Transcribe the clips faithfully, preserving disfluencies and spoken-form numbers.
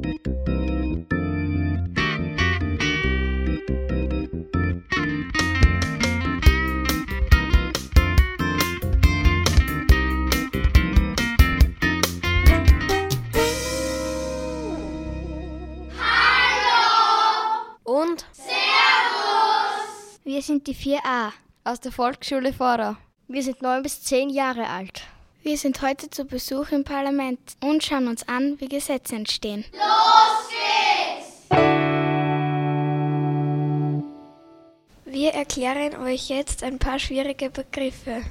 Und? Servus! Wir sind die vier a aus der Volksschule Vorau. Wir sind neun bis zehn Jahre alt. Wir sind heute zu Besuch im Parlament und schauen uns an, wie Gesetze entstehen. Los geht's! Wir erklären euch jetzt ein paar schwierige Begriffe.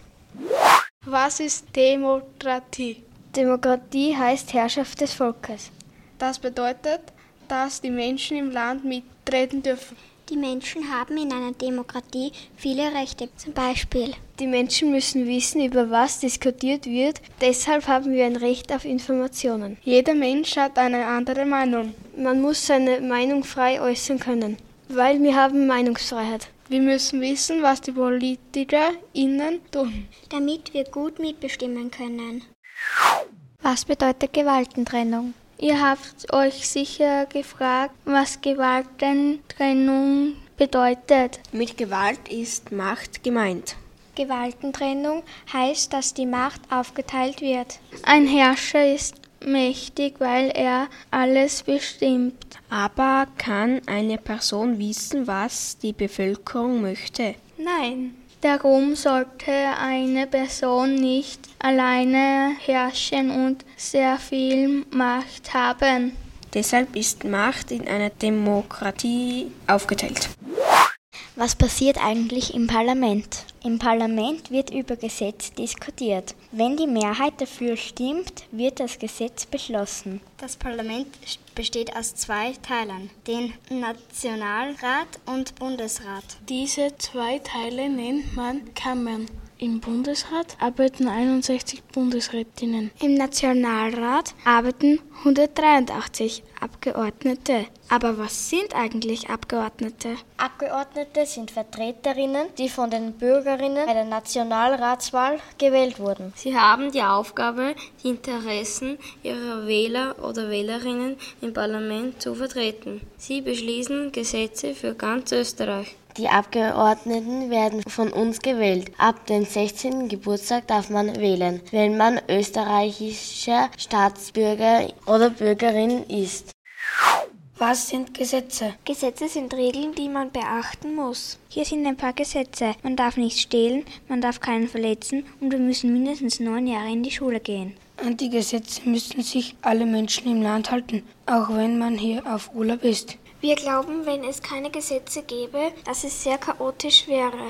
Was ist Demokratie? Demokratie heißt Herrschaft des Volkes. Das bedeutet, dass die Menschen im Land mitreden dürfen. Die Menschen haben in einer Demokratie viele Rechte. Zum Beispiel: Die Menschen müssen wissen, über was diskutiert wird. Deshalb haben wir ein Recht auf Informationen. Jeder Mensch hat eine andere Meinung. Man muss seine Meinung frei äußern können, weil wir haben Meinungsfreiheit. Wir müssen wissen, was die PolitikerInnen tun, damit wir gut mitbestimmen können. Was bedeutet Gewaltentrennung? Ihr habt euch sicher gefragt, was Gewaltentrennung bedeutet. Mit Gewalt ist Macht gemeint. Gewaltentrennung heißt, dass die Macht aufgeteilt wird. Ein Herrscher ist mächtig, weil er alles bestimmt. Aber kann eine Person wissen, was die Bevölkerung möchte? Nein. Darum sollte eine Person nicht alleine herrschen und sehr viel Macht haben. Deshalb ist Macht in einer Demokratie aufgeteilt. Was passiert eigentlich im Parlament? Im Parlament wird über Gesetze diskutiert. Wenn die Mehrheit dafür stimmt, wird das Gesetz beschlossen. Das Parlament besteht aus zwei Teilen, den Nationalrat und Bundesrat. Diese zwei Teile nennt man Kammern. Im Bundesrat arbeiten einundsechzig Bundesrätinnen. Im Nationalrat arbeiten hundertdreiundachtzig Abgeordnete. Aber was sind eigentlich Abgeordnete? Abgeordnete sind Vertreterinnen, die von den Bürgerinnen bei der Nationalratswahl gewählt wurden. Sie haben die Aufgabe, die Interessen ihrer Wähler oder Wählerinnen im Parlament zu vertreten. Sie beschließen Gesetze für ganz Österreich. Die Abgeordneten werden von uns gewählt. Ab dem sechzehnten Geburtstag darf man wählen, wenn man österreichischer Staatsbürger oder Bürgerin ist. Was sind Gesetze? Gesetze sind Regeln, die man beachten muss. Hier sind ein paar Gesetze. Man darf nicht stehlen, man darf keinen verletzen und wir müssen mindestens neun Jahre in die Schule gehen. An die Gesetze müssen sich alle Menschen im Land halten, auch wenn man hier auf Urlaub ist. Wir glauben, wenn es keine Gesetze gäbe, dass es sehr chaotisch wäre.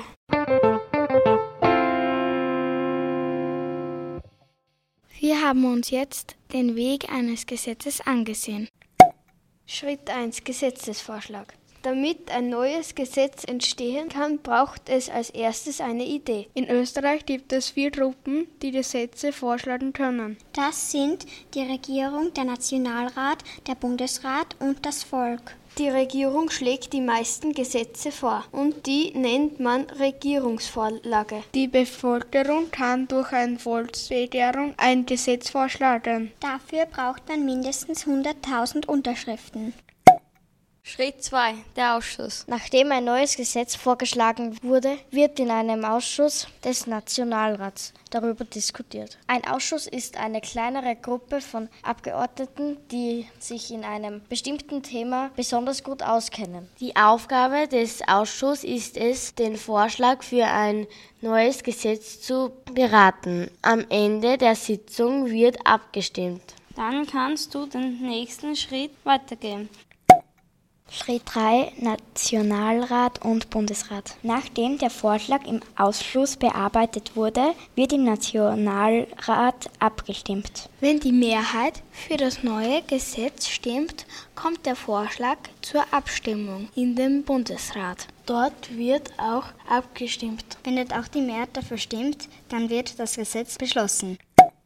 Wir haben uns jetzt den Weg eines Gesetzes angesehen. Schritt eins: Gesetzesvorschlag. Damit ein neues Gesetz entstehen kann, braucht es als erstes eine Idee. In Österreich gibt es vier Gruppen, die Gesetze vorschlagen können. Das sind die Regierung, der Nationalrat, der Bundesrat und das Volk. Die Regierung schlägt die meisten Gesetze vor und die nennt man Regierungsvorlage. Die Bevölkerung kann durch eine Volksbegehren ein Gesetz vorschlagen. Dafür braucht man mindestens hunderttausend Unterschriften. Schritt zwei: Der Ausschuss. Nachdem ein neues Gesetz vorgeschlagen wurde, wird in einem Ausschuss des Nationalrats darüber diskutiert. Ein Ausschuss ist eine kleinere Gruppe von Abgeordneten, die sich in einem bestimmten Thema besonders gut auskennen. Die Aufgabe des Ausschusses ist es, den Vorschlag für ein neues Gesetz zu beraten. Am Ende der Sitzung wird abgestimmt. Dann kannst du den nächsten Schritt weitergehen. Schritt drei: Nationalrat und Bundesrat. Nachdem der Vorschlag im Ausschuss bearbeitet wurde, wird im Nationalrat abgestimmt. Wenn die Mehrheit für das neue Gesetz stimmt, kommt der Vorschlag zur Abstimmung in den Bundesrat. Dort wird auch abgestimmt. Wenn nicht auch die Mehrheit dafür stimmt, dann wird das Gesetz beschlossen.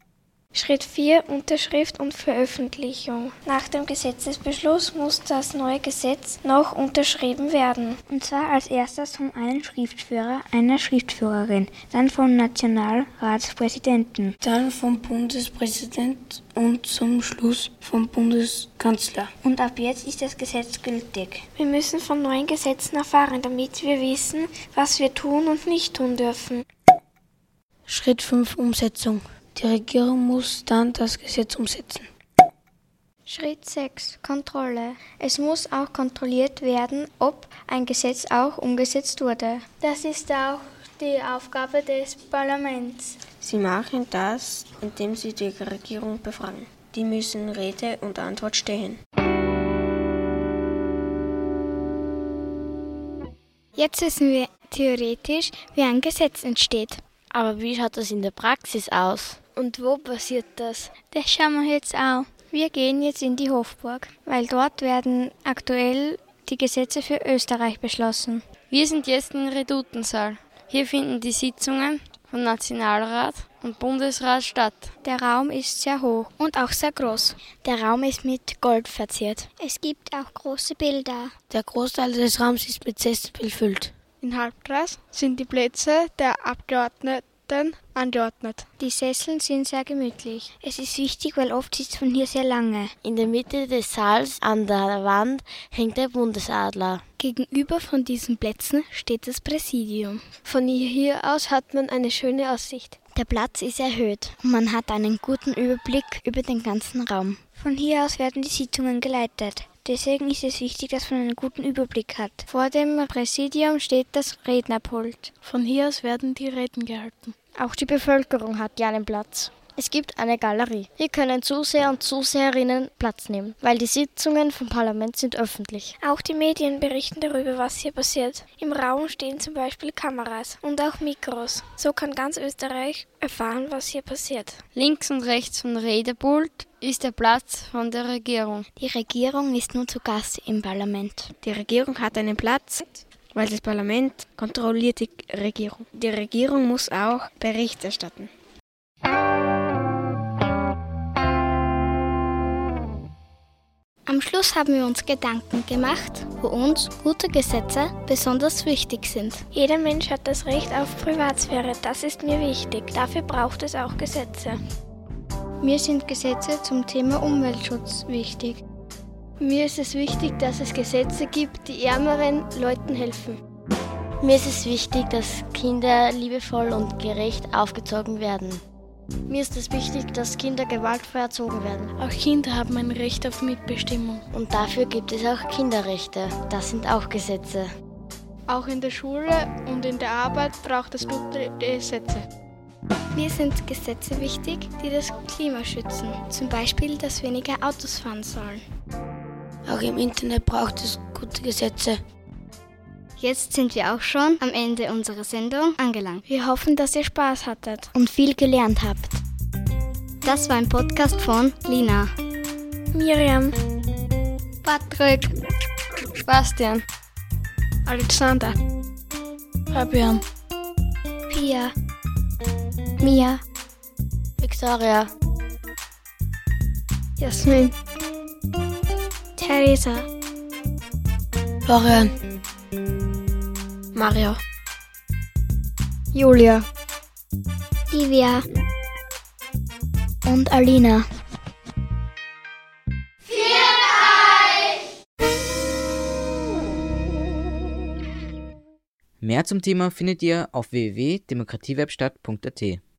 Schritt vier. Unterschrift und Veröffentlichung. Nach dem Gesetzesbeschluss muss das neue Gesetz noch unterschrieben werden. Und zwar als erstes von einem Schriftführer, einer Schriftführerin, dann vom Nationalratspräsidenten, dann vom Bundespräsident und zum Schluss vom Bundeskanzler. Und ab jetzt ist das Gesetz gültig. Wir müssen von neuen Gesetzen erfahren, damit wir wissen, was wir tun und nicht tun dürfen. Schritt fünf. Umsetzung. Die Regierung muss dann das Gesetz umsetzen. Schritt sechs. Kontrolle. Es muss auch kontrolliert werden, ob ein Gesetz auch umgesetzt wurde. Das ist auch die Aufgabe des Parlaments. Sie machen das, indem sie die Regierung befragen. Die müssen Rede und Antwort stehen. Jetzt wissen wir theoretisch, wie ein Gesetz entsteht. Aber wie schaut das in der Praxis aus? Und wo passiert das? Das schauen wir jetzt auch. Wir gehen jetzt in die Hofburg, weil dort werden aktuell die Gesetze für Österreich beschlossen. Wir sind jetzt im Redutensaal. Hier finden die Sitzungen von Nationalrat und Bundesrat statt. Der Raum ist sehr hoch und auch sehr groß. Der Raum ist mit Gold verziert. Es gibt auch große Bilder. Der Großteil des Raums ist mit Sesseln gefüllt. In Halbkreis sind die Plätze der Abgeordneten angeordnet. Die Sesseln sind sehr gemütlich. Es ist wichtig, weil oft sitzt man hier sehr lange. In der Mitte des Saals an der Wand hängt der Bundesadler. Gegenüber von diesen Plätzen steht das Präsidium. Von hier aus hat man eine schöne Aussicht. Der Platz ist erhöht und man hat einen guten Überblick über den ganzen Raum. Von hier aus werden die Sitzungen geleitet. Deswegen ist es wichtig, dass man einen guten Überblick hat. Vor dem Präsidium steht das Rednerpult. Von hier aus werden die Reden gehalten. Auch die Bevölkerung hat hier einen Platz. Es gibt eine Galerie. Hier können Zuseher und Zuseherinnen Platz nehmen, weil die Sitzungen vom Parlament sind öffentlich. Auch die Medien berichten darüber, was hier passiert. Im Raum stehen zum Beispiel Kameras und auch Mikros. So kann ganz Österreich erfahren, was hier passiert. Links und rechts vom Redepult ist der Platz von der Regierung. Die Regierung ist nur zu Gast im Parlament. Die Regierung hat einen Platz, weil das Parlament kontrolliert die Regierung. Die Regierung muss auch Bericht erstatten. Am Schluss haben wir uns Gedanken gemacht, wo uns gute Gesetze besonders wichtig sind. Jeder Mensch hat das Recht auf Privatsphäre, das ist mir wichtig. Dafür braucht es auch Gesetze. Mir sind Gesetze zum Thema Umweltschutz wichtig. Mir ist es wichtig, dass es Gesetze gibt, die ärmeren Leuten helfen. Mir ist es wichtig, dass Kinder liebevoll und gerecht aufgezogen werden. Mir ist es wichtig, dass Kinder gewaltfrei erzogen werden. Auch Kinder haben ein Recht auf Mitbestimmung. Und dafür gibt es auch Kinderrechte. Das sind auch Gesetze. Auch in der Schule und in der Arbeit braucht es gute Gesetze. Mir sind Gesetze wichtig, die das Klima schützen. Zum Beispiel, dass weniger Autos fahren sollen. Auch im Internet braucht es gute Gesetze. Jetzt sind wir auch schon am Ende unserer Sendung angelangt. Wir hoffen, dass ihr Spaß hattet und viel gelernt habt. Das war ein Podcast von Lina, Miriam, Patrick, Sebastian, Alexander, Fabian, Pia, Mia, Victoria, Jasmin, Theresa, Florian, Mario, Julia, Livia und Alina. Mehr zum Thema findet ihr auf w w w punkt demokratiewebstadt punkt a t.